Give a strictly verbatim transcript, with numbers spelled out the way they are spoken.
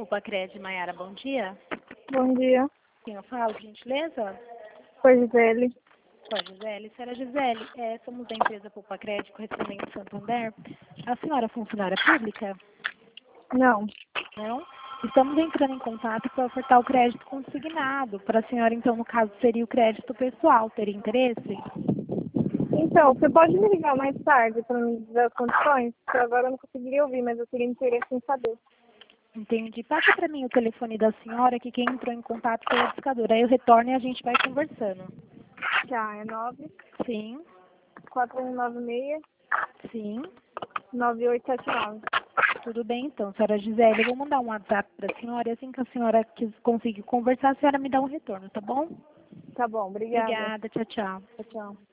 Pupacred, Maiara, bom dia. Bom dia. Quem eu falo, por gentileza? Oi, Gisele. Oi, Gisele. Senhora Gisele, é, somos da empresa Pupacred, correspondente Santander. A senhora é funcionária pública? Não. Não? Estamos entrando em contato para ofertar o crédito consignado. Para a senhora, então, no caso, seria o crédito pessoal. Teria interesse? Então, você pode me ligar mais tarde para me dizer as condições? Porque agora eu não conseguiria ouvir, mas eu teria interesse em saber. Entendi. Passa para mim o telefone da senhora, que quem entrou em contato foi a discadora. Aí eu retorno e a gente vai conversando. Já, é nove Sim, quatro um nove seis sim. nove oito sete nove. Tudo bem, então, senhora Gisele. Eu vou mandar um WhatsApp para a senhora e assim que a senhora quis- conseguir conversar, a senhora me dá um retorno, tá bom? Tá bom, obrigada. Obrigada. Tchau, tchau. Tchau, tchau.